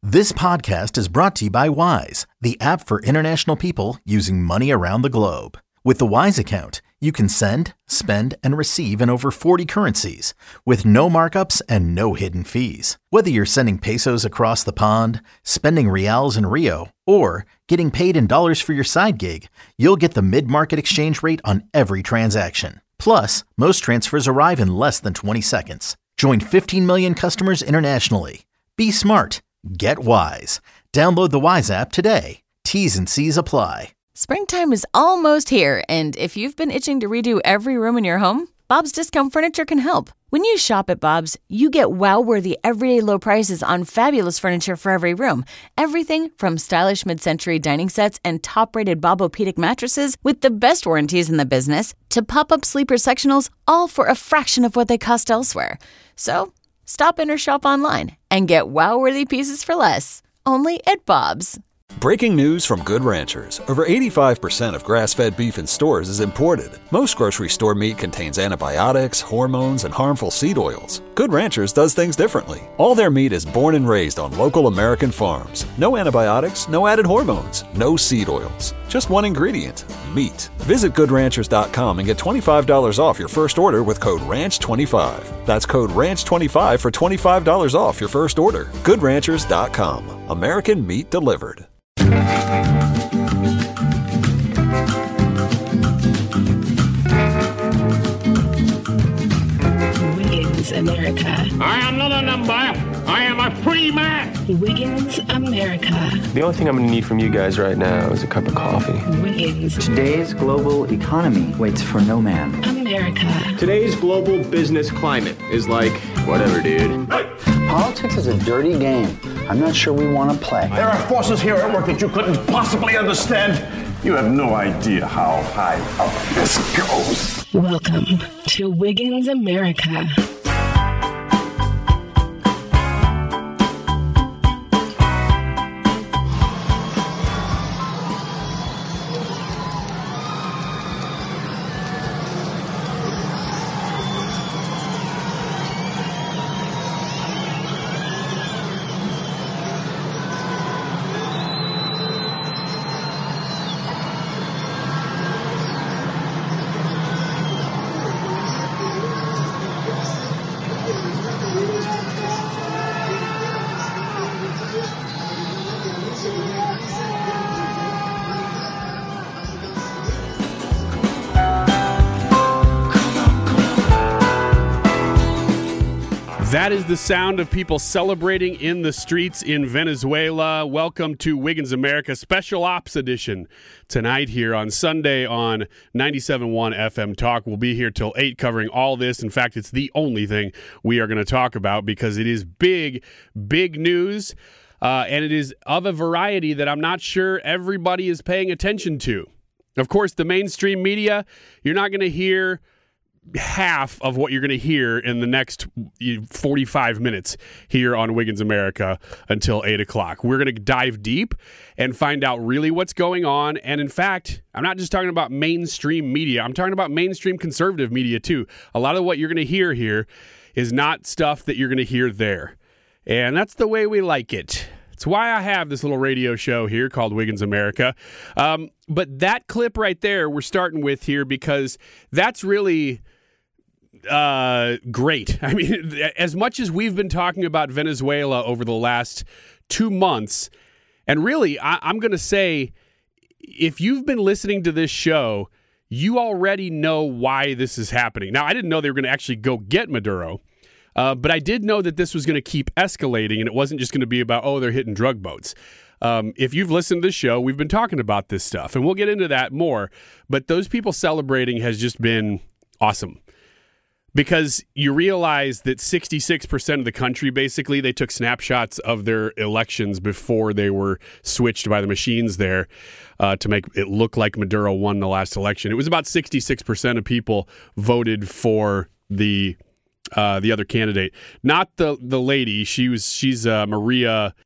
This podcast is brought to you by Wise, the app for international people using money around the globe. With the Wise account, you can send, spend, and receive in over 40 currencies with no markups and no hidden fees. Whether you're sending pesos across the pond, spending reals in Rio, or getting paid in dollars for your side gig, you'll get the mid-market exchange rate on every transaction. Plus, most transfers arrive in less than 20 seconds. Join 15 million customers internationally. Be smart. Get Wise. Download the Wise app today. T's and C's apply. Springtime is almost here, and if you've been itching to redo every room in your home, Bob's Discount Furniture can help. When you shop at Bob's, you get wow-worthy everyday low prices on fabulous furniture for every room. Everything from stylish mid-century dining sets and top-rated Bob-O-Pedic mattresses with the best warranties in the business to pop-up sleeper sectionals, all for a fraction of what they cost elsewhere. So, stop in or shop online and get wow-worthy pieces for less. Only at Bob's. Breaking news from Good Ranchers. Over 85% of grass-fed beef in stores is imported. Most grocery store meat contains antibiotics, hormones, and harmful seed oils. Good Ranchers does things differently. All their meat is born and raised on local American farms. No antibiotics, no added hormones, no seed oils. Just one ingredient, meat. Visit GoodRanchers.com and get $25 off your first order with code RANCH25. That's code RANCH25 for $25 off your first order. GoodRanchers.com. American meat delivered. Wiggins America. I am not a number. I am a free man. Wiggins America. The only thing I'm going to need from you guys right now is a cup of coffee. Wiggins. Today's global economy waits for no man. America. Today's global business climate is like, whatever, dude. Politics is a dirty game. I'm not sure we want to play. There are forces here at work that you couldn't possibly understand. You have no idea how high up this goes. Welcome to Wiggins America. That is the sound of people celebrating in the streets in Venezuela. Welcome to Wiggins America Special Ops Edition tonight here on Sunday on 97.1 FM Talk. We'll be here till 8 covering all this. In fact, it's the only thing we are going to talk about because it is big, big news. And it is of a variety that I'm not sure everybody is paying attention to. Of course, the mainstream media, you're not going to hear half of what you're going to hear in the next 45 minutes here on Wiggins America until 8 o'clock. We're going to dive deep and find out really what's going on. And in fact, I'm not just talking about mainstream media. I'm talking about mainstream conservative media too. A lot of what you're going to hear here is not stuff that you're going to hear there. And that's the way we like it. It's why I have this little radio show here called Wiggins America. But that clip right there we're starting with here because that's really great. I mean, as much as we've been talking about Venezuela over the last 2 months, and really, I'm going to say, if you've been listening to this show, you already know why this is happening. Now, I didn't know they were going to actually go get Maduro. But I did know that this was going to keep escalating, and it wasn't just going to be about, oh, they're hitting drug boats. If you've listened to this show, we've been talking about this stuff, and we'll get into that more. But those people celebrating has just been awesome. Because you realize that 66% of the country, basically, they took snapshots of their elections before they were switched by the machines there to make it look like Maduro won the last election. It was about 66% of people voted for the other candidate, not the lady. She's Maria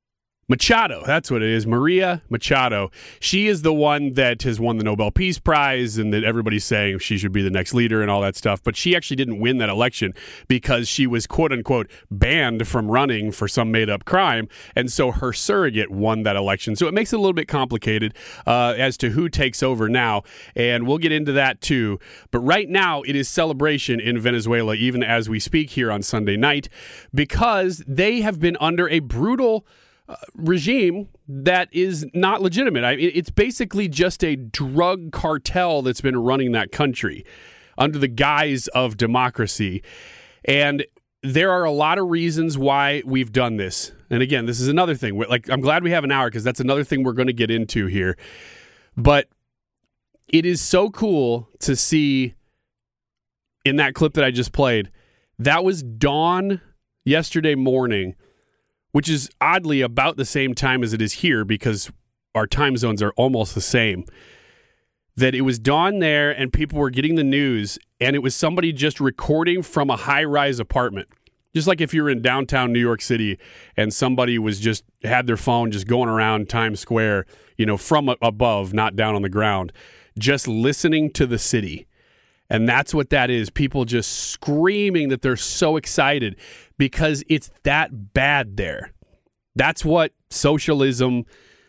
Machado, that's what it is. Maria Machado. She is the one that has won the Nobel Peace Prize and that everybody's saying she should be the next leader and all that stuff. But she actually didn't win that election because she was, quote unquote, banned from running for some made up crime. And so her surrogate won that election. So it makes it a little bit complicated as to who takes over now. And we'll get into that too. But right now it is celebration in Venezuela, even as we speak here on Sunday night, because they have been under a brutal regime that is not legitimate. It's basically just a drug cartel that's been running that country under the guise of democracy. And there are a lot of reasons why we've done this. And again, this is another thing. I'm glad we have an hour because that's another thing we're going to get into here. But it is so cool to see in that clip that I just played. That was dawn yesterday morning, which is oddly about the same time as it is here because our time zones are almost the same, that it was dawn there and people were getting the news, and it was somebody just recording from a high-rise apartment. Just like if you're in downtown New York City and somebody had their phone just going around Times Square, from above, not down on the ground, just listening to the city. And that's what that is. People just screaming that they're so excited because it's that bad there. That's what socialism,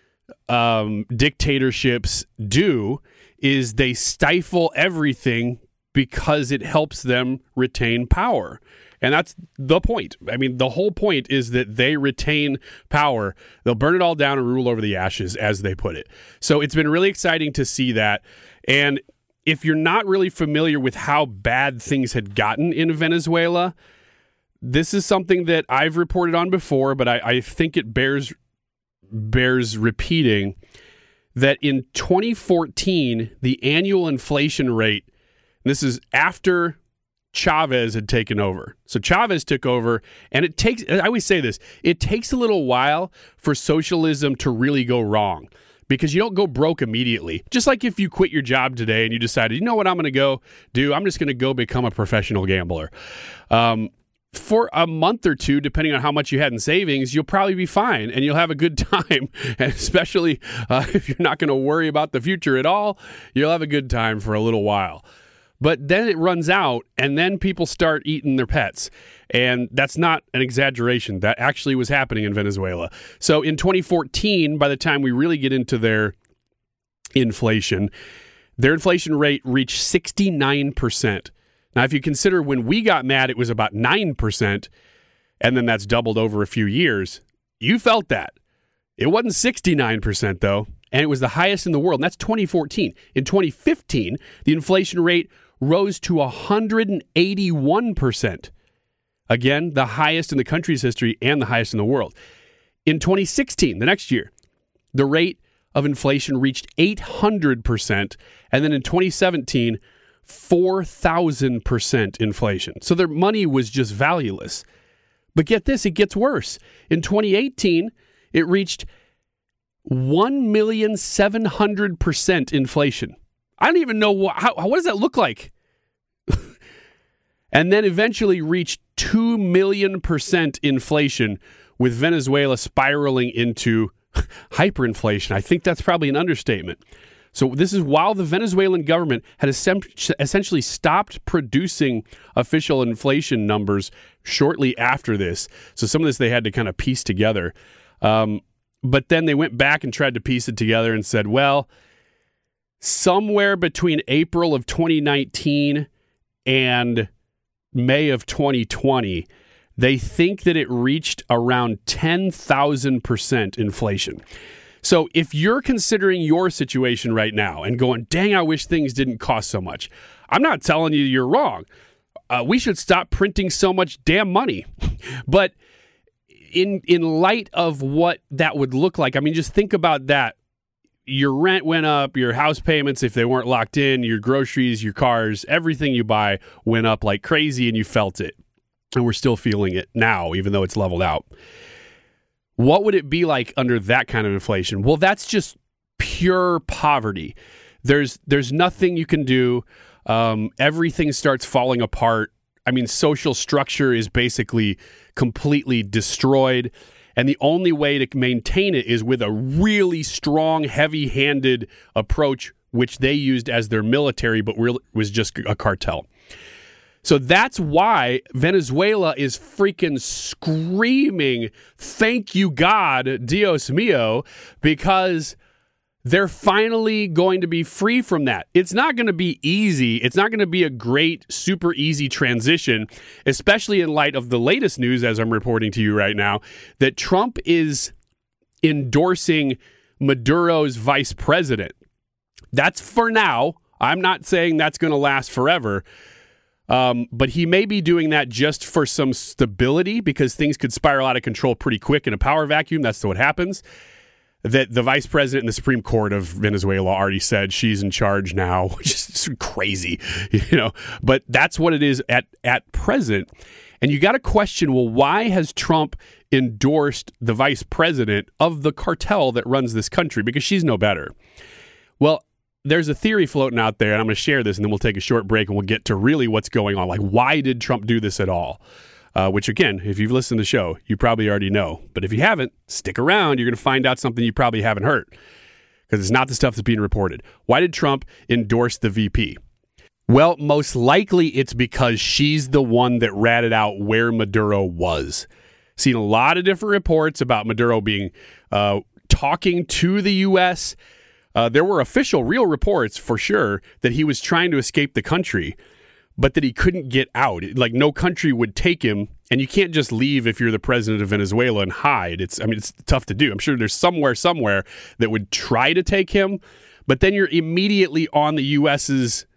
dictatorships do, is they stifle everything because it helps them retain power. And that's the point. I mean, the whole point is that they retain power. They'll burn it all down and rule over the ashes, as they put it. So it's been really exciting to see that. And if you're not really familiar with how bad things had gotten in Venezuela, this is something that I've reported on before, but I think it bears repeating, that in 2014, the annual inflation rate, and this is after Chavez had taken over. So Chavez took over, and I always say this, it takes a little while for socialism to really go wrong, because you don't go broke immediately. Just like if you quit your job today and you decided, you know what I'm going to go do? I'm just going to go become a professional gambler. For a month or two, depending on how much you had in savings, you'll probably be fine and you'll have a good time. And especially if you're not going to worry about the future at all, you'll have a good time for a little while. But then it runs out, and then people start eating their pets. And that's not an exaggeration. That actually was happening in Venezuela. So in 2014, by the time we really get into their inflation rate reached 69%. Now, if you consider when we got mad, it was about 9%, and then that's doubled over a few years. You felt that. It wasn't 69%, though, and it was the highest in the world, and that's 2014. In 2015, the inflation rate rose to 181%. Again, the highest in the country's history and the highest in the world. In 2016, the next year, the rate of inflation reached 800%, and then in 2017, 4,000% inflation. So their money was just valueless. But get this, it gets worse. In 2018, it reached 1,700,000% inflation. I don't even know what does that look like? And then eventually reached 2,000,000% inflation, with Venezuela spiraling into hyperinflation. I think that's probably an understatement. So this is while the Venezuelan government had essentially stopped producing official inflation numbers shortly after this. So some of this they had to kind of piece together. But then they went back and tried to piece it together and said, well, somewhere between April of 2019 and May of 2020, they think that it reached around 10,000% inflation. So if you're considering your situation right now and going, dang, I wish things didn't cost so much, I'm not telling you you're wrong. We should stop printing so much damn money. But in light of what that would look like, I mean, just think about that. Your rent went up, your house payments, if they weren't locked in, your groceries, your cars, everything you buy went up like crazy, and you felt it. And we're still feeling it now, even though it's leveled out. What would it be like under that kind of inflation? Well, that's just pure poverty. There's nothing you can do. Everything starts falling apart. I mean, social structure is basically completely destroyed. And the only way to maintain it is with a really strong, heavy-handed approach, which they used as their military, but was just a cartel. So that's why Venezuela is freaking screaming, thank you, God, Dios mío, because they're finally going to be free from that. It's not going to be easy. It's not going to be a great, super easy transition, especially in light of the latest news, as I'm reporting to you right now, that Trump is endorsing Maduro's vice president. That's for now. I'm not saying that's going to last forever. But he may be doing that just for some stability, because things could spiral out of control pretty quick in a power vacuum. That's what happens. That the vice president in the Supreme Court of Venezuela already said she's in charge now, which is crazy, But that's what it is at present. And you got to question, well, why has Trump endorsed the vice president of the cartel that runs this country? Because she's no better. Well, there's a theory floating out there, and I'm going to share this, and then we'll take a short break, and we'll get to really what's going on. Like, why did Trump do this at all? Which, again, if you've listened to the show, you probably already know. But if you haven't, stick around. You're going to find out something you probably haven't heard, because it's not the stuff that's being reported. Why did Trump endorse the VP? Well, most likely it's because she's the one that ratted out where Maduro was. Seen a lot of different reports about Maduro being talking to the U.S., there were official, real reports for sure that he was trying to escape the country, but that he couldn't get out. Like, no country would take him, and you can't just leave if you're the president of Venezuela and hide. It's tough to do. I'm sure there's somewhere that would try to take him, but then you're immediately on the U.S.'s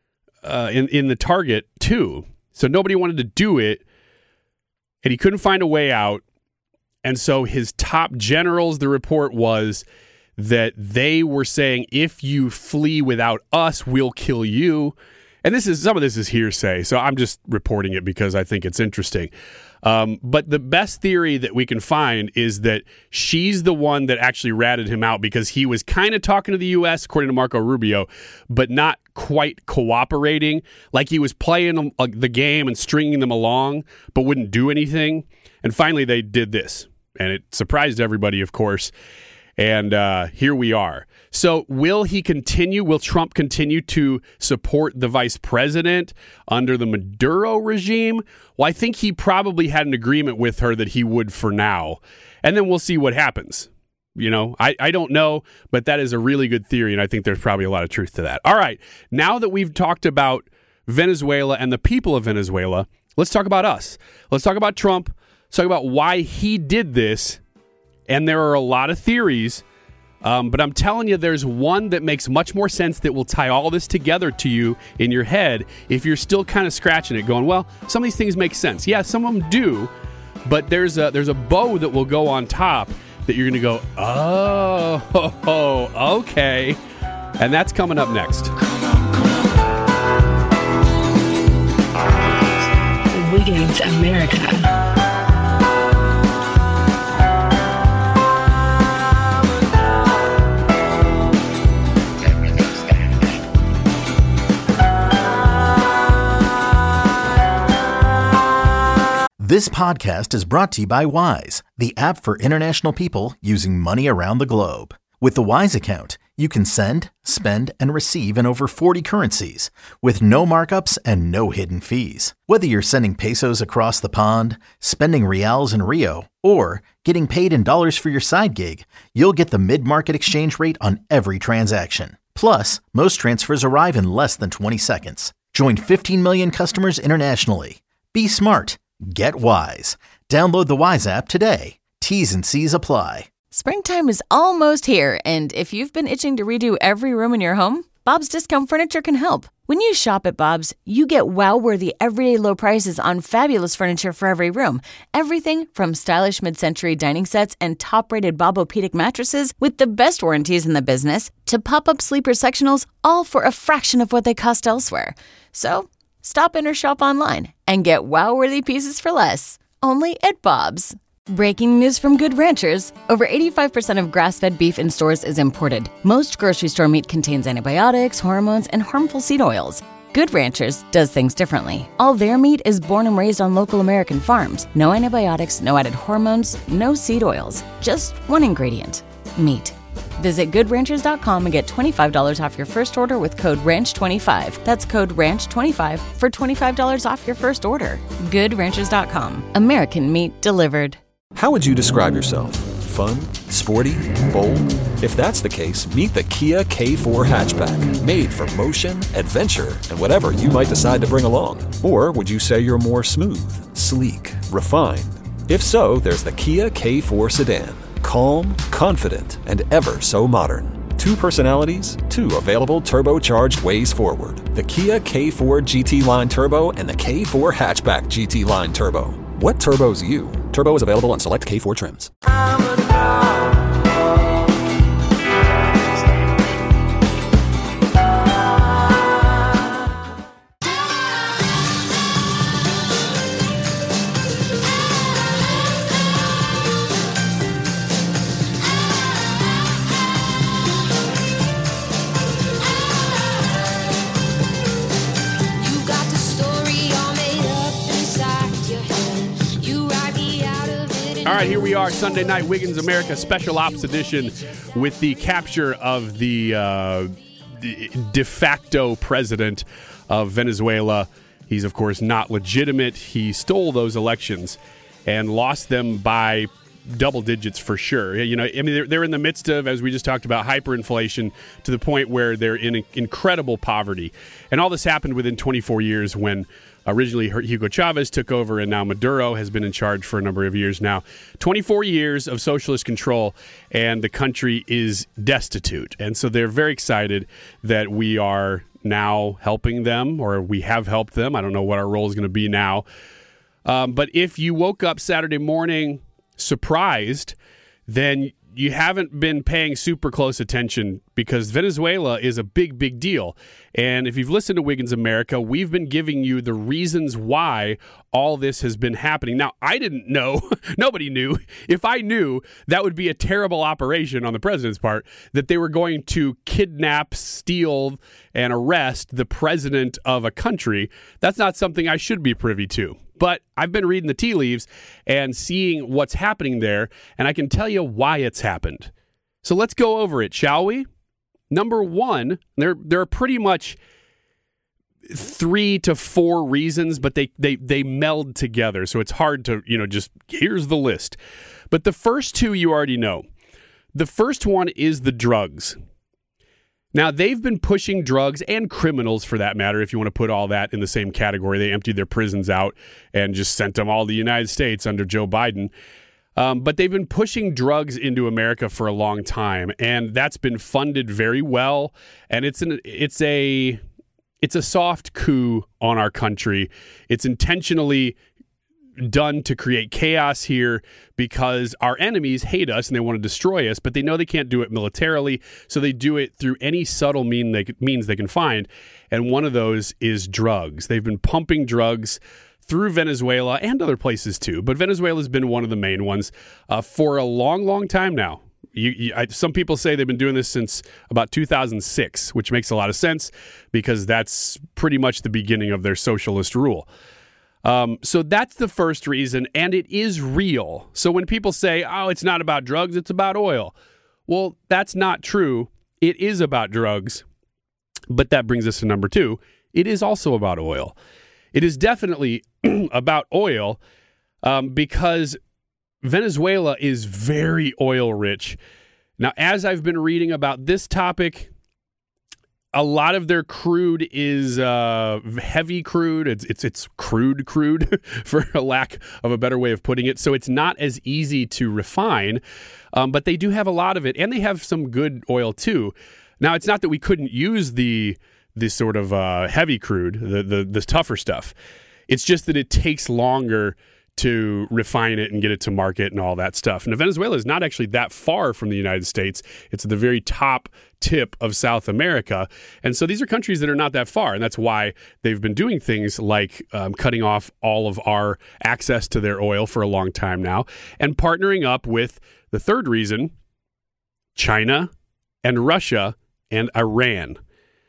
in the target too. So nobody wanted to do it, and he couldn't find a way out. And so his top generals, the report was that they were saying, if you flee without us, we'll kill you. And some of this is hearsay, so I'm just reporting it because I think it's interesting. But the best theory that we can find is that she's the one that actually ratted him out, because he was kind of talking to the U.S., according to Marco Rubio, but not quite cooperating. Like, he was playing the game and stringing them along, but wouldn't do anything. And finally, they did this. And it surprised everybody, of course. And here we are. So will Trump continue to support the vice president under the Maduro regime? Well, I think he probably had an agreement with her that he would for now. And then we'll see what happens. I don't know, but that is a really good theory, and I think there's probably a lot of truth to that. All right, now that we've talked about Venezuela and the people of Venezuela, let's talk about us. Let's talk about Trump. Let's talk about why he did this. And there are a lot of theories, but I'm telling you, there's one that makes much more sense that will tie all this together to you in your head if you're still kind of scratching it, going, well, some of these things make sense. Yeah, some of them do, but there's a bow that will go on top that you're going to go, oh, okay. And that's coming up next. Wiggins America. This podcast is brought to you by Wise, the app for international people using money around the globe. With the Wise account, you can send, spend, and receive in over 40 currencies with no markups and no hidden fees. Whether you're sending pesos across the pond, spending reals in Rio, or getting paid in dollars for your side gig, you'll get the mid-market exchange rate on every transaction. Plus, most transfers arrive in less than 20 seconds. Join 15 million customers internationally. Be smart. Get Wise. Download the Wise app today. T's and C's apply. Springtime is almost here, and if you've been itching to redo every room in your home, Bob's Discount Furniture can help. When you shop at Bob's, you get wow-worthy everyday low prices on fabulous furniture for every room. Everything from stylish mid-century dining sets and top-rated Bobopedic mattresses with the best warranties in the business to pop-up sleeper sectionals, all for a fraction of what they cost elsewhere. So stop in or shop online and get wow-worthy pieces for less. Only at Bob's. Breaking news from Good Ranchers. Over 85% of grass-fed beef in stores is imported. Most grocery store meat contains antibiotics, hormones, and harmful seed oils. Good Ranchers does things differently. All their meat is born and raised on local American farms. No antibiotics, no added hormones, no seed oils. Just one ingredient, meat. Visit GoodRanchers.com and get $25 off your first order with code RANCH25. That's code RANCH25 for $25 off your first order. GoodRanchers.com. American meat delivered. How would you describe yourself? Fun? Sporty? Bold? If that's the case, meet the Kia K4 hatchback. Made for motion, adventure, and whatever you might decide to bring along. Or would you say you're more smooth, sleek, refined? If so, there's the Kia K4 sedan. Calm, confident, and ever so modern. 2 personalities, 2 available turbocharged ways forward. The Kia K4 GT Line Turbo and the K4 Hatchback GT Line Turbo. What turbo's you? Turbo is available on select K4 trims. All right, here we are, Sunday night, Wiggins America Special Ops Edition with the capture of the de facto president of Venezuela. He's, of course, not legitimate. He stole those elections and lost them by double digits for sure. You know, I mean, they're in the midst of, as we just talked about, hyperinflation to the point where they're in incredible poverty. And all this happened within 24 years when originally Hugo Chavez took over, and now Maduro has been in charge for a number of years now. 24 years of socialist control, and the country is destitute. And so they're very excited that we are now helping them, or we have helped them. I don't know what our role is going to be now. But if you woke up Saturday morning surprised, then you haven't been paying super close attention, because Venezuela is a big, big deal. And if you've listened to Wiggins America, we've been giving you the reasons why all this has been happening. Now, I didn't know. Nobody knew. If I knew, that would be a terrible operation on the president's part, that they were going to kidnap, steal, and arrest the president of a country. That's not something I should be privy to. But I've been reading the tea leaves and seeing what's happening there, and I can tell you why it's happened. So let's go over it, shall we? Number one, there are pretty much 3 to 4 reasons, but they meld together, so it's hard to, just here's the list. But the first 2 you already know. The first one is the drugs. Now, they've been pushing drugs, and criminals for that matter, if you want to put all that in the same category. They emptied their prisons out and just sent them all to the United States under Joe Biden. But they've been pushing drugs into America for a long time, and that's been funded very well. And it's a soft coup on our country. It's intentionally done to create chaos here because our enemies hate us and they want to destroy us, but they know they can't do it militarily, so they do it through any subtle means they can find, and one of those is drugs. They've been pumping drugs through Venezuela and other places too, but Venezuela's been one of the main ones for a long, long time now. Some people say they've been doing this since about 2006, which makes a lot of sense because that's pretty much the beginning of their socialist rule. So that's the first reason, and it is real. So when people say, oh, it's not about drugs, it's about oil. Well, that's not true. It is about drugs, but that brings us to number 2. It is also about oil. It is definitely about oil because Venezuela is very oil rich. Now, as I've been reading about this topic, a lot of their crude is heavy crude. It's crude for a lack of a better way of putting it. So it's not as easy to refine, but they do have a lot of it, and they have some good oil too. Now, it's not that we couldn't use this sort of heavy crude, the tougher stuff. It's just that it takes longer to refine it and get it to market and all that stuff. Now, Venezuela is not actually that far from the United States. It's at the very top tip of South America. And so these are countries that are not that far. And that's why they've been doing things like cutting off all of our access to their oil for a long time now and partnering up with the third reason, China and Russia and Iran.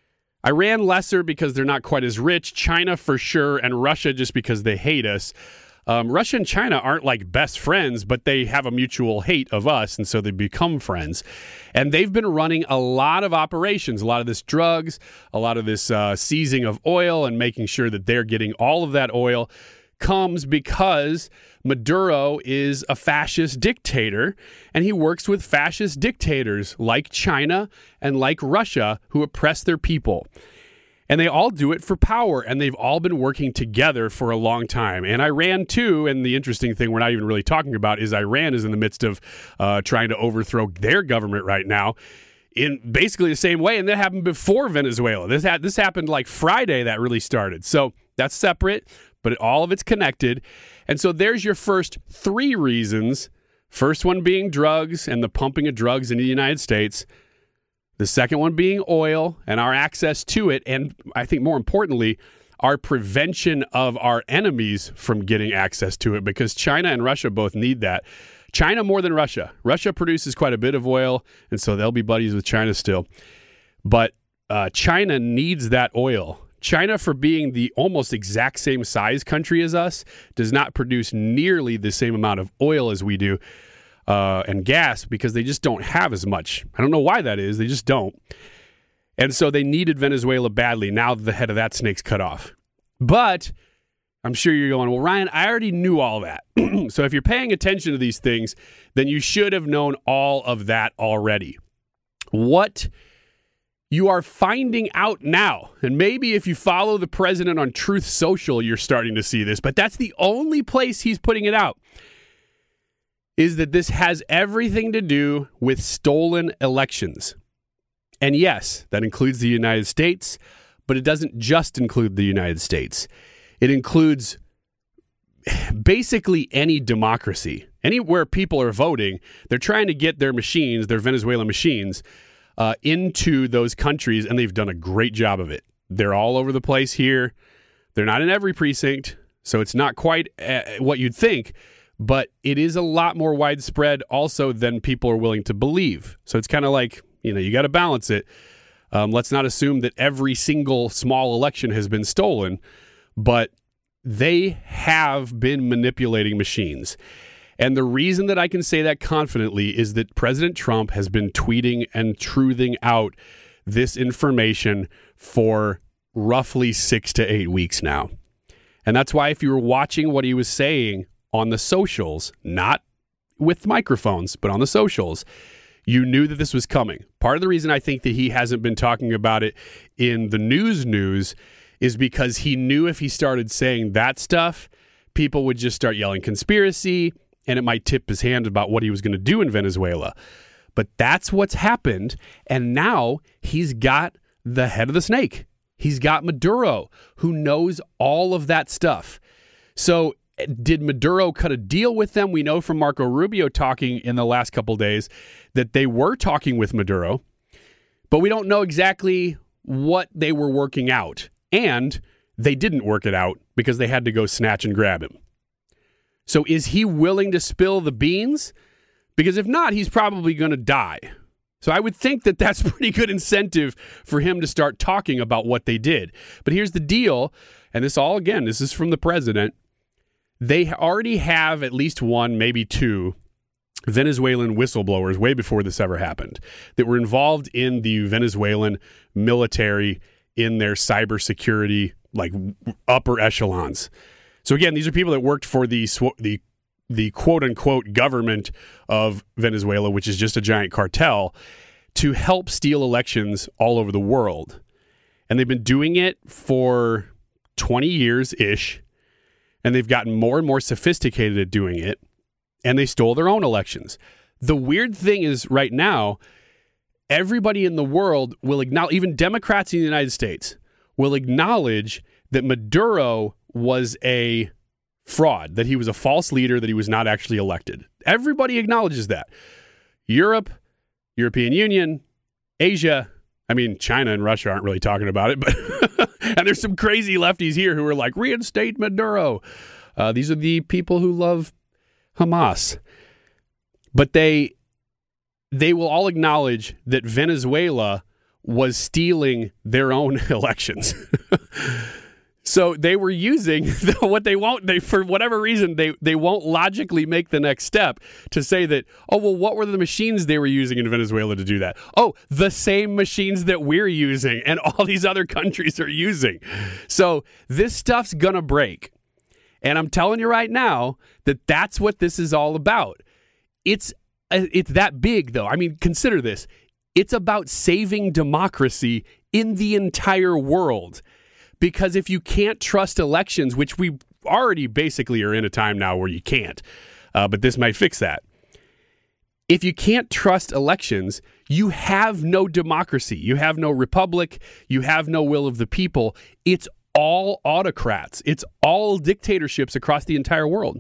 Iran lesser because they're not quite as rich, China for sure, and Russia just because they hate us. Russia and China aren't like best friends, but they have a mutual hate of us, and so they become friends. And they've been running a lot of operations, a lot of this drugs, a lot of this seizing of oil and making sure that they're getting all of that oil comes because Maduro is a fascist dictator, and he works with fascist dictators like China and like Russia who oppress their people. And they all do it for power, and they've all been working together for a long time. And Iran, too, and the interesting thing we're not even really talking about is Iran is in the midst of trying to overthrow their government right now in basically the same way, and that happened before Venezuela. This happened like Friday that really started. So that's separate, but all of it's connected. And so there's your first 3 reasons. First one being drugs and the pumping of drugs into the United States. The second one being oil and our access to it, and I think more importantly, our prevention of our enemies from getting access to it, because China and Russia both need that. China more than Russia. Russia produces quite a bit of oil, and so they'll be buddies with China still. But China needs that oil. China, for being the almost exact same size country as us, does not produce nearly the same amount of oil as we do. And gas, because they just don't have as much. I don't know why that is. They just don't. And so they needed Venezuela badly. Now the head of that snake's cut off. But I'm sure you're going, well, Ryan, I already knew all that. So if you're paying attention to these things, then you should have known all of that already. What you are finding out now, and maybe if you follow the president on Truth Social, you're starting to see this, but that's the only place he's putting it out, is that this has everything to do with stolen elections. And yes, that includes the United States, but it doesn't just include the United States. It includes basically any democracy. Anywhere people are voting, they're trying to get their machines, their Venezuelan machines, into those countries, and they've done a great job of it. They're all over the place here. They're not in every precinct, so it's not quite what you'd think, but it is a lot more widespread also than people are willing to believe. So it's kind of like, you got to balance it. Let's not assume that every single small election has been stolen, but they have been manipulating machines. And the reason that I can say that confidently is that President Trump has been tweeting and truthing out this information for roughly 6 to 8 weeks now. And that's why if you were watching what he was saying on the socials, not with microphones, but on the socials, you knew that this was coming. Part of the reason I think that he hasn't been talking about it in the news is because he knew if he started saying that stuff, people would just start yelling conspiracy, and it might tip his hand about what he was going to do in Venezuela. But that's what's happened, and now he's got the head of the snake. He's got Maduro, who knows all of that stuff. So did Maduro cut a deal with them? We know from Marco Rubio talking in the last couple days that they were talking with Maduro, but we don't know exactly what they were working out. And they didn't work it out because they had to go snatch and grab him. So is he willing to spill the beans? Because if not, he's probably going to die. So I would think that that's pretty good incentive for him to start talking about what they did. But here's the deal, and this is from the president. They already have at least one, maybe 2 Venezuelan whistleblowers way before this ever happened that were involved in the Venezuelan military in their cybersecurity, like upper echelons. So again, these are people that worked for the quote unquote government of Venezuela, which is just a giant cartel, to help steal elections all over the world. And they've been doing it for 20 years-ish. And they've gotten more and more sophisticated at doing it, and they stole their own elections. The weird thing is right now, everybody in the world will acknowledge, even Democrats in the United States, will acknowledge that Maduro was a fraud, that he was a false leader, that he was not actually elected. Everybody acknowledges that. Europe, European Union, Asia, China and Russia aren't really talking about it, but and there's some crazy lefties here who are like, reinstate Maduro. These are the people who love Hamas. But they will all acknowledge that Venezuela was stealing their own elections. So they were using what they won't, for whatever reason, they won't logically make the next step to say that, oh, well, what were the machines they were using in Venezuela to do that? Oh, the same machines that we're using and all these other countries are using. So this stuff's going to break. And I'm telling you right now that that's what this is all about. It's that big, though. I mean, consider this. It's about saving democracy in the entire world. Because if you can't trust elections, which we already basically are in a time now where you can't, but this might fix that. If you can't trust elections, you have no democracy. You have no republic. You have no will of the people. It's all autocrats. It's all dictatorships across the entire world.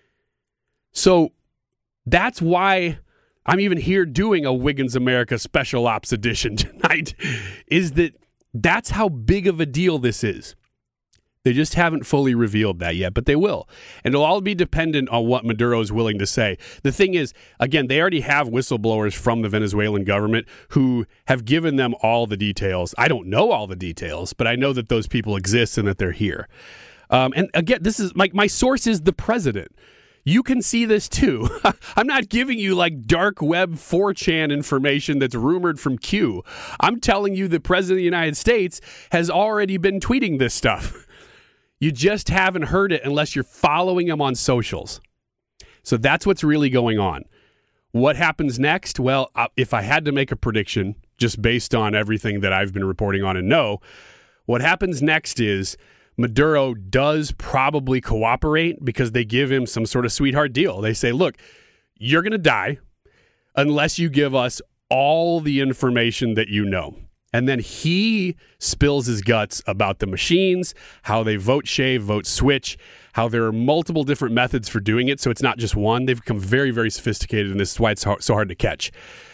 So that's why I'm even here doing a Wiggins America Special Ops edition tonight, is that that's how big of a deal this is. They just haven't fully revealed that yet, but they will. And it'll all be dependent on what Maduro is willing to say. The thing is, again, they already have whistleblowers from the Venezuelan government who have given them all the details. I don't know all the details, but I know that those people exist and that they're here. And again, this is my source is the president. You can see this too. I'm not giving you like dark web 4chan information that's rumored from Q. I'm telling you the President of the United States has already been tweeting this stuff. You just haven't heard it unless you're following him on socials. So that's what's really going on. What happens next? Well, if I had to make a prediction, just based on everything that I've been reporting on and know, what happens next is Maduro does probably cooperate because they give him some sort of sweetheart deal. They say, look, you're going to die unless you give us all the information that you know. And then he spills his guts about the machines, how they vote shave, vote switch, how there are multiple different methods for doing it. So it's not just one. They've become very, very sophisticated, and this is why it's so hard to catch.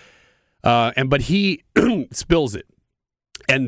But he spills it. And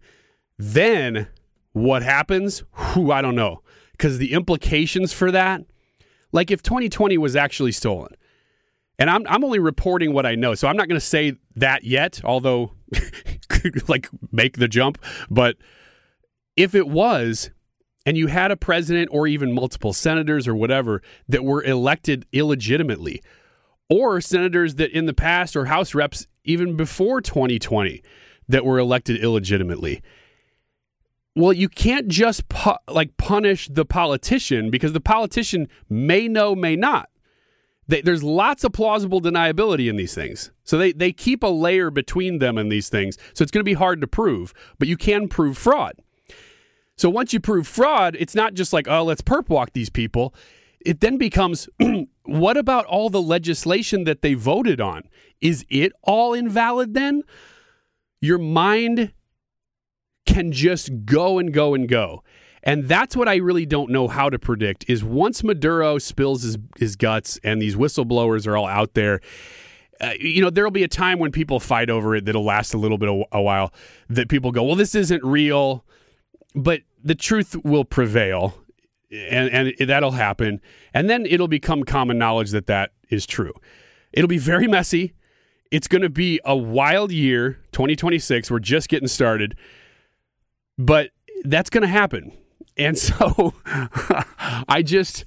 then what happens? I don't know. Because the implications for that, like if 2020 was actually stolen, and I'm only reporting what I know, so I'm not going to say that yet, although like make the jump. But if it was, and you had a president or even multiple senators or whatever that were elected illegitimately, or senators that in the past or House reps even before 2020 that were elected illegitimately, well, you can't just punish the politician, because the politician may know, may not. There's lots of plausible deniability in these things. So they keep a layer between them and these things. So it's going to be hard to prove, but you can prove fraud. So once you prove fraud, it's not just like, oh, let's perp walk these people. It then becomes, what about all the legislation that they voted on? Is it all invalid then? Your mind can just go and go and go. And that's what I really don't know how to predict, is once Maduro spills his guts and these whistleblowers are all out there, there'll be a time when people fight over it that'll last a little bit of a while, that people go, well, this isn't real, but the truth will prevail, and that'll happen. And then it'll become common knowledge that that is true. It'll be very messy. It's going to be a wild year, 2026. We're just getting started. But that's going to happen. And so I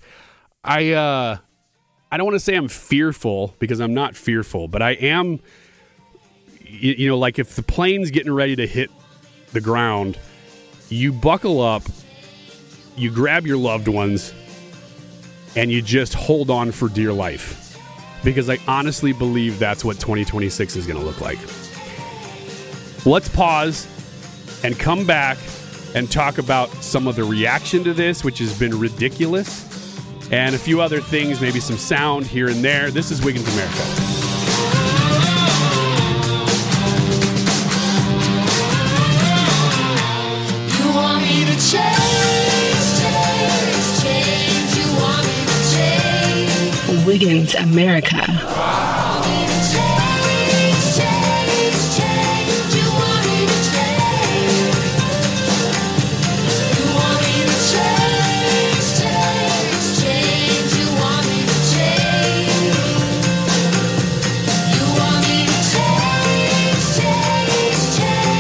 don't want to say I'm fearful, because I'm not fearful, but I am, like if the plane's getting ready to hit the ground, you buckle up, you grab your loved ones, and you just hold on for dear life. Because I honestly believe that's what 2026 is going to look like. Let's pause and come back and talk about some of the reaction to this, which has been ridiculous, and a few other things, maybe some sound here and there. This is Wiggins America. You want me to change. You want me to change. Wiggins America. Change.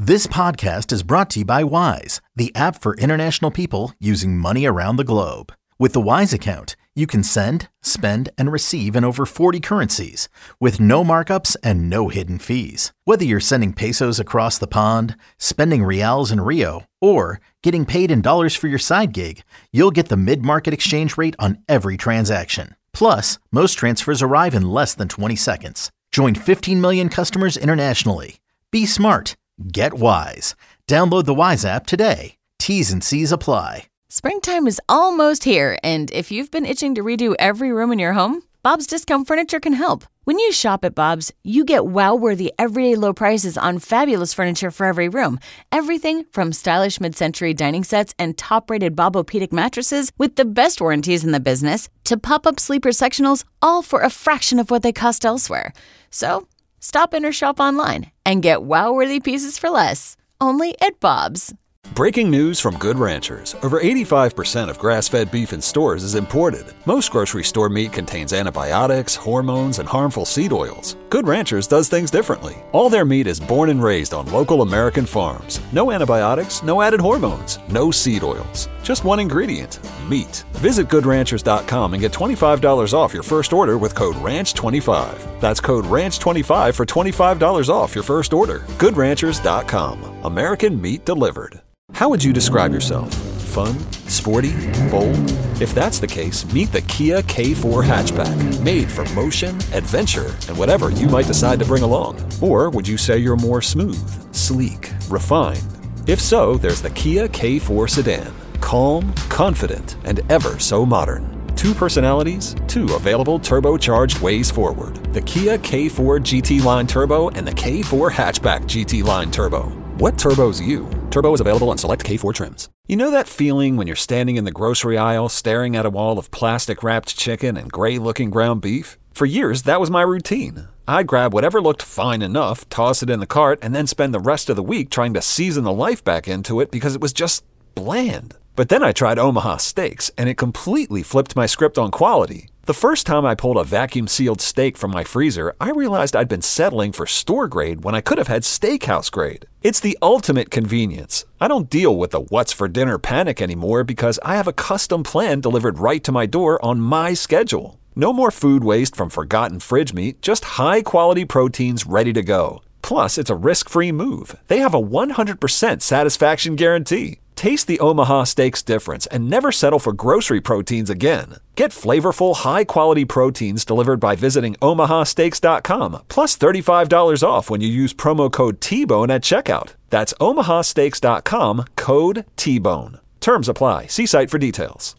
This podcast is brought to you by Wise, the app for international people using money around the globe. With the Wise account, you can send, spend, and receive in over 40 currencies with no markups and no hidden fees. Whether you're sending pesos across the pond, spending reals in Rio, or getting paid in dollars for your side gig, you'll get the mid-market exchange rate on every transaction. Plus, most transfers arrive in less than 20 seconds. Join 15 million customers internationally. Be smart. Get Wise. Download the Wise app today. T's and C's apply. Springtime is almost here, and if you've been itching to redo every room in your home, Bob's Discount Furniture can help. When you shop at Bob's, you get wow-worthy everyday low prices on fabulous furniture for every room. Everything from stylish mid-century dining sets and top-rated Bobopedic mattresses with the best warranties in the business to pop-up sleeper sectionals, all for a fraction of what they cost elsewhere. So, stop in or shop online and get wow-worthy pieces for less. Only at Bob's. Breaking news from Good Ranchers. Over 85% of grass-fed beef in stores is imported. Most grocery store meat contains antibiotics, hormones, and harmful seed oils. Good Ranchers does things differently. All their meat is born and raised on local American farms. No antibiotics, no added hormones, no seed oils. Just one ingredient, meat. Visit GoodRanchers.com and get $25 off your first order with code RANCH25. That's code RANCH25 for $25 off your first order. GoodRanchers.com. American meat delivered. How would you describe yourself? Fun? Sporty? Bold? If that's the case, meet the Kia K4 hatchback. Made for motion, adventure, and whatever you might decide to bring along. Or would you say you're more smooth, sleek, refined? If so, there's the Kia K4 sedan. Calm, confident, and ever so modern. 2 personalities, 2 available turbocharged ways forward. The Kia K4 GT Line Turbo and the K4 Hatchback GT Line Turbo. What turbo's you? Turbo is available on select K4 trims. You know that feeling when you're standing in the grocery aisle staring at a wall of plastic-wrapped chicken and gray-looking ground beef? For years, that was my routine. I'd grab whatever looked fine enough, toss it in the cart, and then spend the rest of the week trying to season the life back into it because it was just bland. But then I tried Omaha Steaks, and it completely flipped my script on quality. The first time I pulled a vacuum-sealed steak from my freezer, I realized I'd been settling for store grade when I could have had steakhouse grade. It's the ultimate convenience. I don't deal with the what's for dinner panic anymore because I have a custom plan delivered right to my door on my schedule. No more food waste from forgotten fridge meat, just high-quality proteins ready to go. Plus, it's a risk-free move. They have a 100% satisfaction guarantee. Taste the Omaha Steaks difference and never settle for grocery proteins again. Get flavorful, high-quality proteins delivered by visiting omahasteaks.com, plus $35 off when you use promo code T-Bone at checkout. That's omahasteaks.com, code T-Bone. Terms apply. See site for details.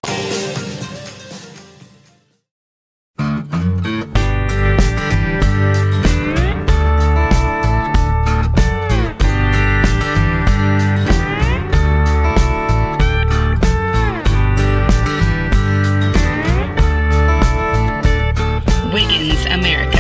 Wiggins, America.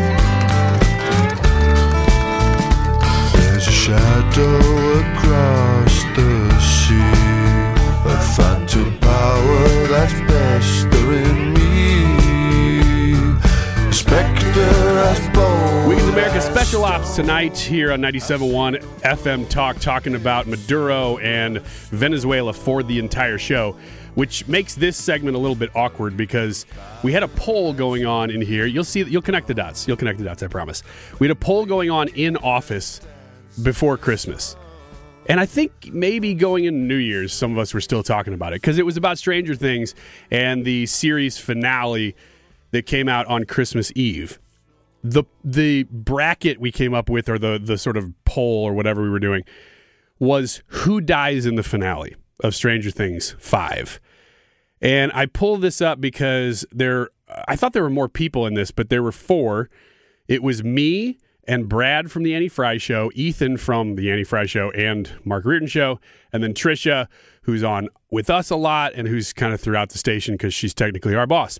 There's a shadow across the sea, a phantom power that's pestering me. Spectre has bold. Wiggins America Special Ops tonight here on 97.1 FM Talk, talking about Maduro and Venezuela for the entire show, which makes this segment a little bit awkward because we had a poll going on in here. You'll connect the dots. You'll connect the dots, I promise. We had a poll going on in office before Christmas. And I think maybe going into New Year's, some of us were still talking about it because it was about Stranger Things and the series finale that came out on Christmas Eve. The bracket we came up with, or the sort of poll or whatever we were doing, was who dies in the finale of Stranger Things 5. And I pulled this up because I thought there were more people in this, but there were 4. It was me and Brad from the Annie Fry Show, Ethan from the Annie Fry Show and Mark Reardon Show, and then Trisha, who's on with us a lot and who's kind of throughout the station because she's technically our boss.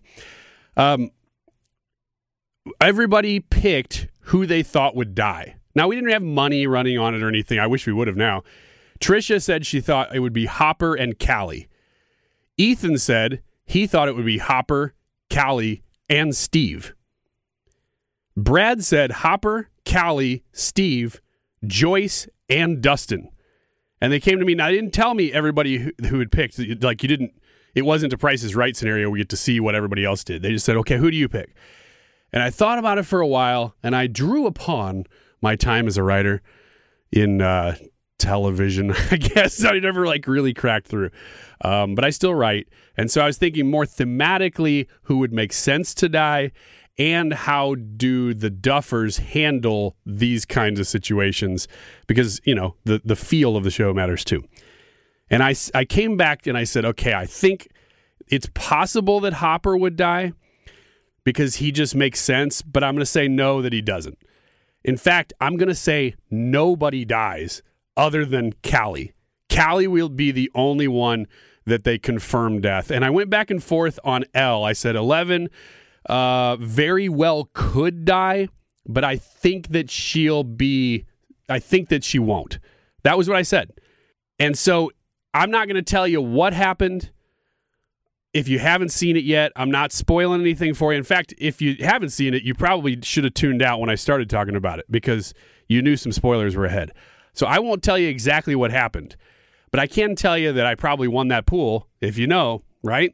Everybody picked who they thought would die. Now, we didn't have money running on it or anything. I wish we would have now. Trisha said she thought it would be Hopper and Callie. Ethan said he thought it would be Hopper, Callie, and Steve. Brad said Hopper, Callie, Steve, Joyce, and Dustin. And they came to me. Now, they didn't tell me everybody who had picked. Like, you didn't, it wasn't a Price is Right scenario where you get to see what everybody else did. They just said, okay, who do you pick? And I thought about it for a while, and I drew upon my time as a writer in television, I guess. I never really cracked through. But I still write. And so I was thinking more thematically who would make sense to die and how do the Duffers handle these kinds of situations, because, the feel of the show matters too. And I came back and I said, okay, I think it's possible that Hopper would die because he just makes sense, but I'm going to say no, that he doesn't. In fact, I'm going to say nobody dies other than Callie. Callie will be the only one that they confirm death. And I went back and forth on Elle. I said 11 very well could die, but I think that she won't. That was what I said. And so I'm not going to tell you what happened. If you haven't seen it yet, I'm not spoiling anything for you. In fact, if you haven't seen it, you probably should have tuned out when I started talking about it because you knew some spoilers were ahead. So I won't tell you exactly what happened, but I can tell you that I probably won that pool, if you know, right?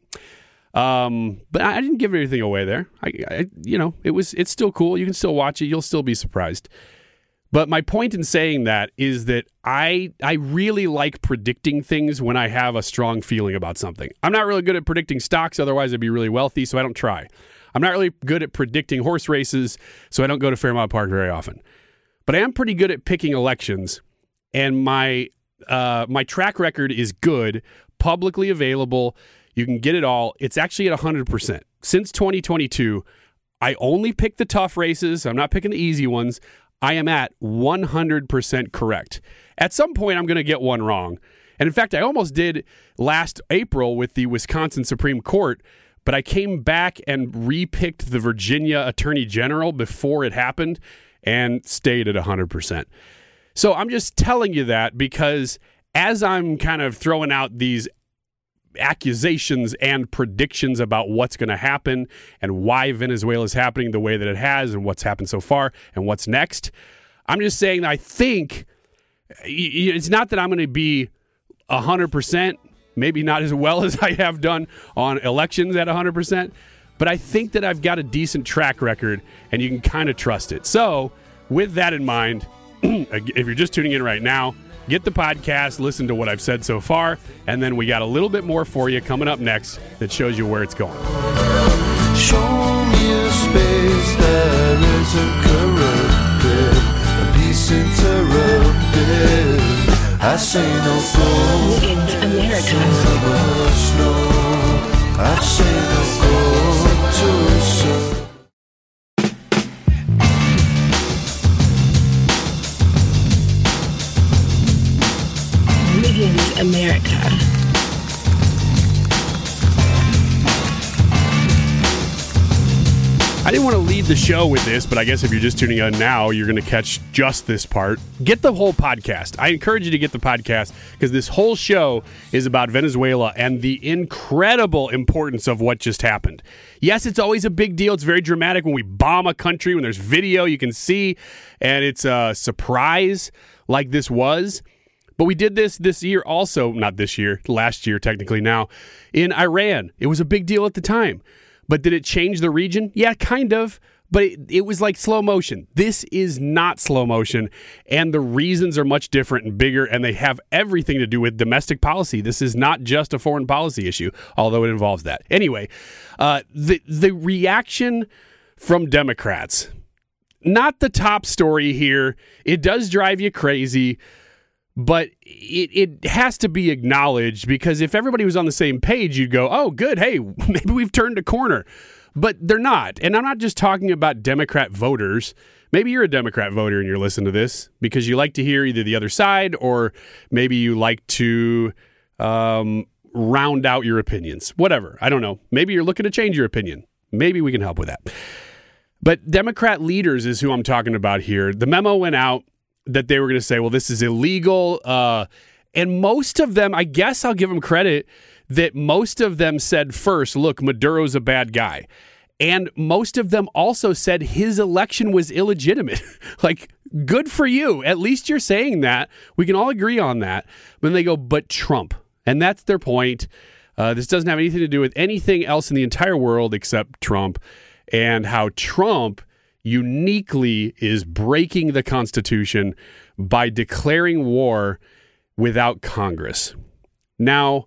But I didn't give anything away there. It's still cool. You can still watch it. You'll still be surprised. But my point in saying that is that I really like predicting things when I have a strong feeling about something. I'm not really good at predicting stocks, otherwise I'd be really wealthy, so I don't try. I'm not really good at predicting horse races, so I don't go to Fairmount Park very often. But I am pretty good at picking elections, and my track record is good, publicly available. You can get it all. It's actually at 100%. Since 2022, I only pick the tough races. I'm not picking the easy ones. I am at 100% correct. At some point, I'm going to get one wrong. And in fact, I almost did last April with the Wisconsin Supreme Court, but I came back and re-picked the Virginia Attorney General before it happened and stayed at 100%. So I'm just telling you that because as I'm kind of throwing out these accusations and predictions about what's going to happen and why Venezuela is happening the way that it has and what's happened so far and what's next, I'm just saying that I think it's not that I'm going to be 100%, maybe not as well as I have done on elections at 100%, but I think that I've got a decent track record and you can kind of trust it. So with that in mind, if you're just tuning in right now, get the podcast, listen to what I've said so far, and then we got a little bit more for you coming up next that shows you where it's going. Show me a space that isn't corrupted, a piece interrupted. I say no go. Wiggins America. I say no go to a sun. Wiggins America. I didn't want to lead the show with this, but I guess if you're just tuning in now, you're going to catch just this part. Get the whole podcast. I encourage you to get the podcast because this whole show is about Venezuela and the incredible importance of what just happened. Yes, it's always a big deal. It's very dramatic when we bomb a country, when there's video you can see, and it's a surprise like this was. But we did this year also, not this year, last year technically now, in Iran. It was a big deal at the time. But did it change the region? Yeah, kind of. But it was like slow motion. This is not slow motion. And the reasons are much different and bigger, and they have everything to do with domestic policy. This is not just a foreign policy issue, although it involves that. Anyway, the reaction from Democrats, not the top story here. It does drive you crazy. But it has to be acknowledged because if everybody was on the same page, you'd go, oh, good, hey, maybe we've turned a corner. But they're not. And I'm not just talking about Democrat voters. Maybe you're a Democrat voter and you're listening to this because you like to hear either the other side or maybe you like to round out your opinions. Whatever. I don't know. Maybe you're looking to change your opinion. Maybe we can help with that. But Democrat leaders is who I'm talking about here. The memo went out that they were going to say, well, this is illegal. And most of them, I guess I'll give them credit, that most of them said first, look, Maduro's a bad guy. And most of them also said his election was illegitimate. Like, good for you. At least you're saying that. We can all agree on that. But then they go, but Trump. And that's their point. This doesn't have anything to do with anything else in the entire world except Trump, and how Trump uniquely is breaking the Constitution by declaring war without Congress. Now,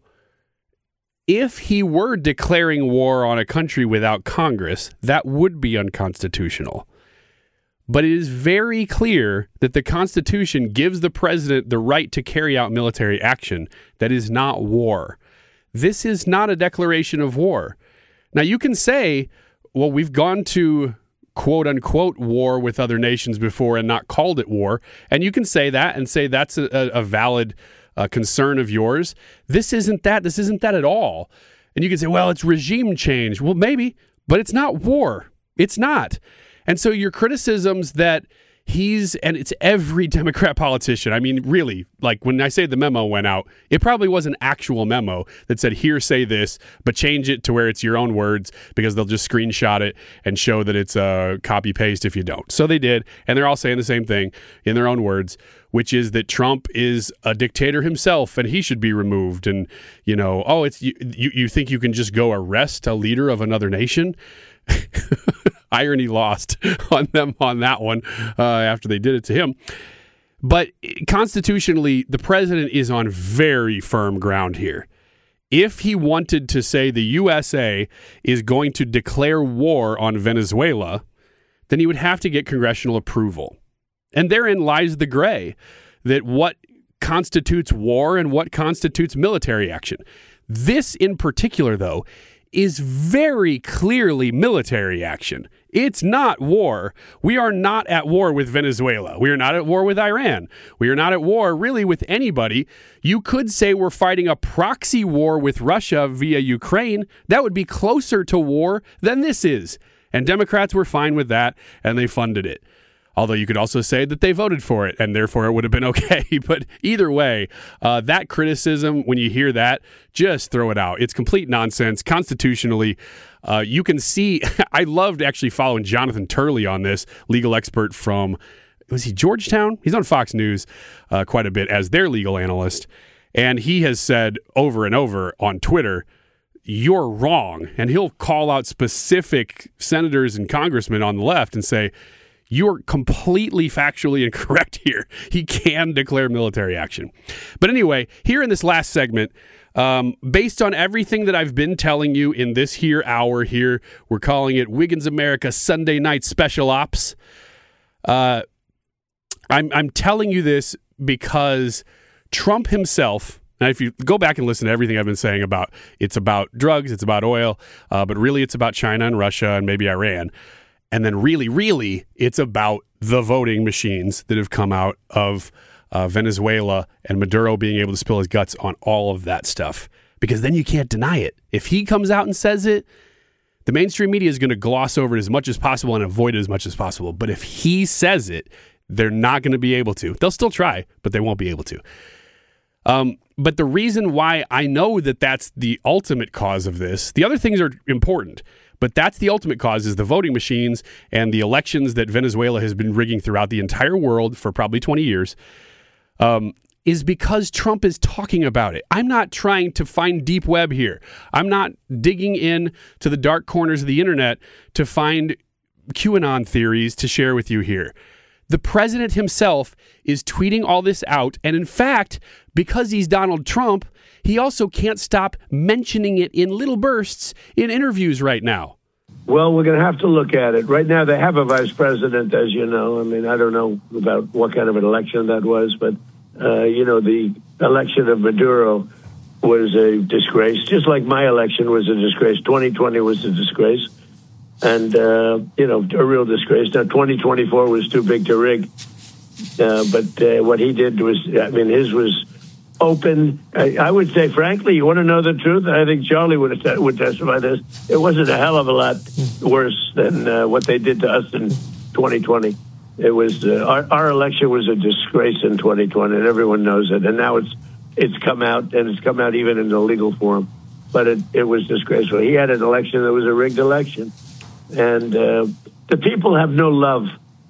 if he were declaring war on a country without Congress, that would be unconstitutional. But it is very clear that the Constitution gives the president the right to carry out military action that is not war. This is not a declaration of war. Now, you can say, well, we've gone to quote-unquote war with other nations before and not called it war. And you can say that and say that's a valid concern of yours. This isn't that. This isn't that at all. And you can say, well, it's regime change. Well, maybe, but it's not war. It's not. And so your criticisms that and it's every Democrat politician. I mean, really, like when I say the memo went out, it probably was an actual memo that said, here, say this, but change it to where it's your own words, because they'll just screenshot it and show that it's a copy paste if you don't. So they did. And they're all saying the same thing in their own words, which is that Trump is a dictator himself and he should be removed. And, it's you think you can just go arrest a leader of another nation? Irony lost on them on that one after they did it to him. But constitutionally, the president is on very firm ground here. If he wanted to say the USA is going to declare war on Venezuela, then he would have to get congressional approval. And therein lies the gray, that what constitutes war and what constitutes military action. This in particular, though, is very clearly military action. It's not war. We are not at war with Venezuela. We are not at war with Iran. We are not at war really with anybody. You could say we're fighting a proxy war with Russia via Ukraine. That would be closer to war than this is. And Democrats were fine with that, and they funded it. Although you could also say that they voted for it, and therefore it would have been okay. But either way, that criticism, when you hear that, just throw it out. It's complete nonsense. Constitutionally, you can see, I loved actually following Jonathan Turley on this, legal expert from, was he Georgetown? He's on Fox News quite a bit as their legal analyst. And he has said over and over on Twitter, you're wrong. And he'll call out specific senators and congressmen on the left and say, you're completely factually incorrect here. He can declare military action. But anyway, here in this last segment, based on everything that I've been telling you in this here hour here, we're calling it Wiggins America Sunday Night Special Ops. I'm telling you this because Trump himself, and if you go back and listen to everything I've been saying about, it's about drugs, it's about oil, but really it's about China and Russia and maybe Iran. And then really, it's about the voting machines that have come out of Venezuela and Maduro being able to spill his guts on all of that stuff. Because then you can't deny it. If he comes out and says it, the mainstream media is going to gloss over it as much as possible and avoid it as much as possible. But if he says it, they're not going to be able to. They'll still try, but they won't be able to. But the reason why I know that that's the ultimate cause of this, the other things are important, but that's the ultimate cause, is the voting machines and the elections that Venezuela has been rigging throughout the entire world for probably 20 years, is because Trump is talking about it. I'm not trying to find deep web here. I'm not digging in to the dark corners of the internet to find QAnon theories to share with you here. The president himself is tweeting all this out. And in fact, because he's Donald Trump, he also can't stop mentioning it in little bursts in interviews right now. Well, we're going to have to look at it. Right now, they have a vice president, as you know. I mean, I don't know about what kind of an election that was, but, the election of Maduro was a disgrace, just like my election was a disgrace. 2020 was a disgrace. And, a real disgrace. Now, 2024 was too big to rig. But what he did was, his was open. I would say, frankly, you want to know the truth? I think Charlie would testify this. It wasn't a hell of a lot worse than what they did to us in 2020. It was our election was a disgrace in 2020, and everyone knows it. And now it's come out, and it's come out even in the legal form. But it was disgraceful. He had an election that was a rigged election. And the people have no love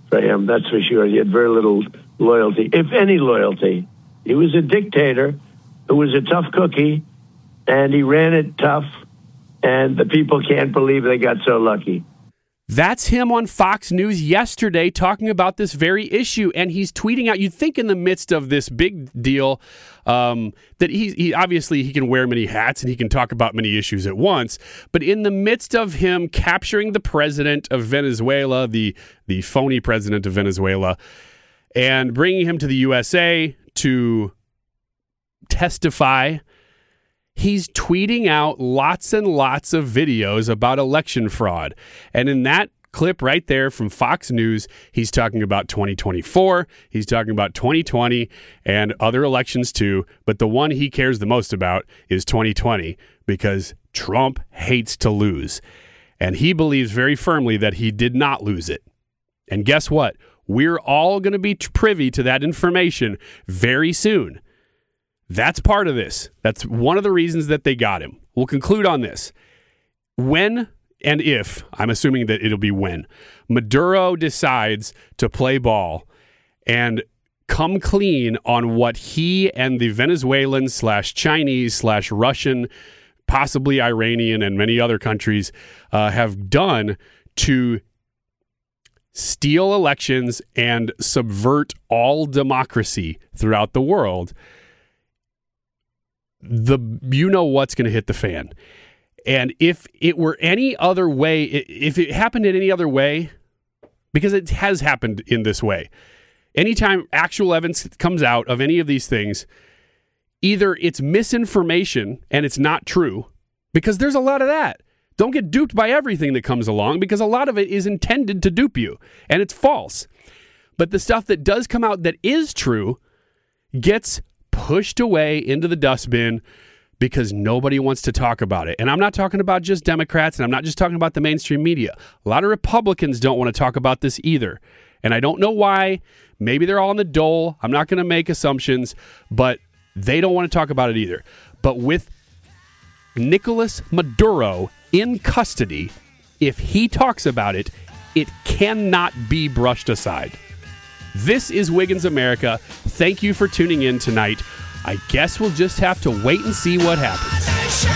for him, that's for sure. He had very little loyalty, if any loyalty. He was a dictator who was a tough cookie, and he ran it tough, and the people can't believe they got so lucky. That's him on Fox News yesterday talking about this very issue, and he's tweeting out, you'd think in the midst of this big deal that he obviously he can wear many hats and he can talk about many issues at once, but in the midst of him capturing the president of Venezuela, the phony president of Venezuela, and bringing him to the USA to testify, he's tweeting out lots and lots of videos about election fraud. And in that clip right there from Fox News, he's talking about 2024, he's talking about 2020 and other elections too, but the one he cares the most about is 2020 because Trump hates to lose. And he believes very firmly that he did not lose it. And guess what? We're all going to be privy to that information very soon. That's part of this. That's one of the reasons that they got him. We'll conclude on this. When and if, I'm assuming that it'll be when, Maduro decides to play ball and come clean on what he and the Venezuelan / Chinese / Russian, possibly Iranian and many other countries have done to steal elections and subvert all democracy throughout the world, what's going to hit the fan. And if it were any other way, if it happened in any other way, because it has happened in this way, anytime actual evidence comes out of any of these things, either it's misinformation and it's not true, because there's a lot of that. Don't get duped by everything that comes along, because a lot of it is intended to dupe you, and it's false. But the stuff that does come out that is true gets pushed away into the dustbin because nobody wants to talk about it. And I'm not talking about just Democrats, and I'm not just talking about the mainstream media. A lot of Republicans don't want to talk about this either. And I don't know why. Maybe they're all on the dole. I'm not going to make assumptions, but they don't want to talk about it either. But with Nicolas Maduro in custody, if he talks about it, it cannot be brushed aside. This is Wiggins America. Thank you for tuning in tonight. I guess we'll just have to wait and see what happens.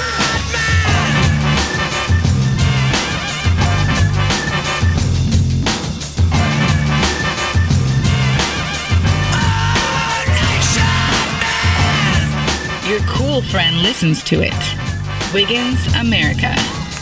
Your cool friend listens to it. Wiggins America.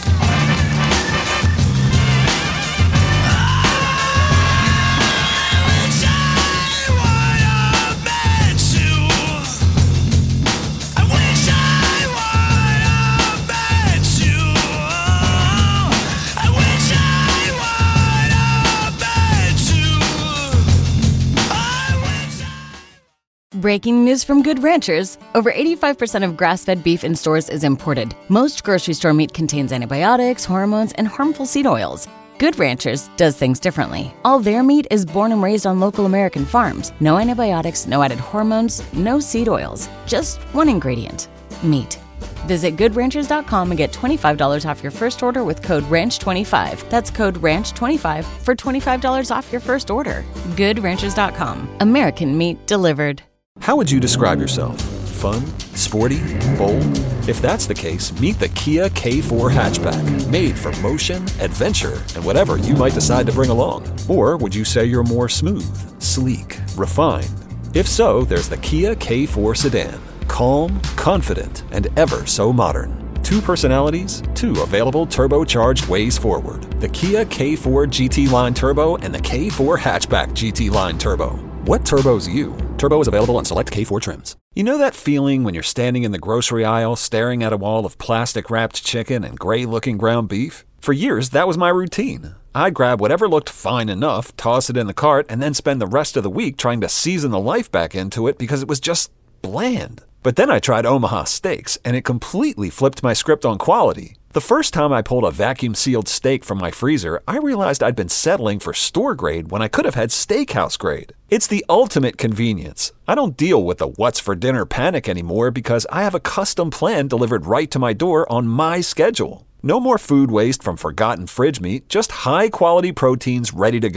Breaking news from Good Ranchers. Over 85% of grass-fed beef in stores is imported. Most grocery store meat contains antibiotics, hormones, and harmful seed oils. Good Ranchers does things differently. All their meat is born and raised on local American farms. No antibiotics, no added hormones, no seed oils. Just one ingredient, meat. Visit goodranchers.com and get $25 off your first order with code RANCH25. That's code RANCH25 for $25 off your first order. Goodranchers.com. American meat delivered. How would you describe yourself? Fun? Sporty? Bold? If that's the case, meet the Kia K4 hatchback. Made for motion, adventure, and whatever you might decide to bring along. Or would you say you're more smooth, sleek, refined? If so, there's the Kia K4 sedan. Calm, confident, and ever so modern. 2 personalities, 2 available turbocharged ways forward. The Kia K4 GT Line Turbo and the K4 Hatchback GT Line Turbo. What turbo's you? Turbo is available on select K4 trims. You know that feeling when you're standing in the grocery aisle staring at a wall of plastic-wrapped chicken and gray-looking ground beef? For years, that was my routine. I'd grab whatever looked fine enough, toss it in the cart, and then spend the rest of the week trying to season the life back into it because it was just bland. But then I tried Omaha Steaks, and it completely flipped my script on quality. The first time I pulled a vacuum-sealed steak from my freezer, I realized I'd been settling for store grade when I could have had steakhouse grade. It's the ultimate convenience. I don't deal with the what's for dinner panic anymore because I have a custom plan delivered right to my door on my schedule. No more food waste from forgotten fridge meat, just high-quality proteins ready to go.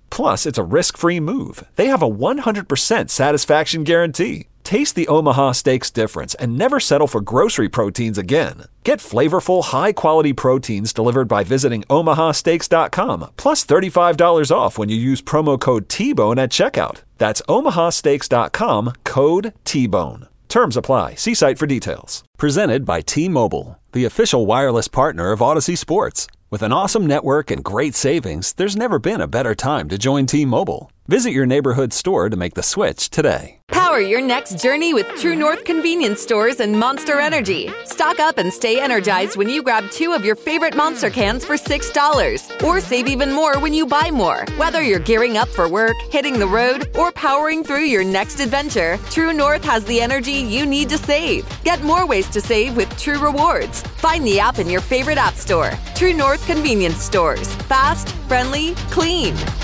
Plus, it's a risk-free move. They have a 100% satisfaction guarantee. Taste the Omaha Steaks difference and never settle for grocery proteins again. Get flavorful, high-quality proteins delivered by visiting omahasteaks.com, plus $35 off when you use promo code T-Bone at checkout. That's omahasteaks.com, code T-Bone. Terms apply. See site for details. Presented by T-Mobile, the official wireless partner of Odyssey Sports. With an awesome network and great savings, there's never been a better time to join T-Mobile. Visit your neighborhood store to make the switch today. Power your next journey with True North convenience stores and Monster Energy. Stock up and stay energized when you grab 2 of your favorite Monster cans for $6. Or save even more when you buy more. Whether you're gearing up for work, hitting the road, or powering through your next adventure, True North has the energy you need to save. Get more ways to save with True Rewards. Find the app in your favorite app store. True North convenience stores. Fast, friendly, clean.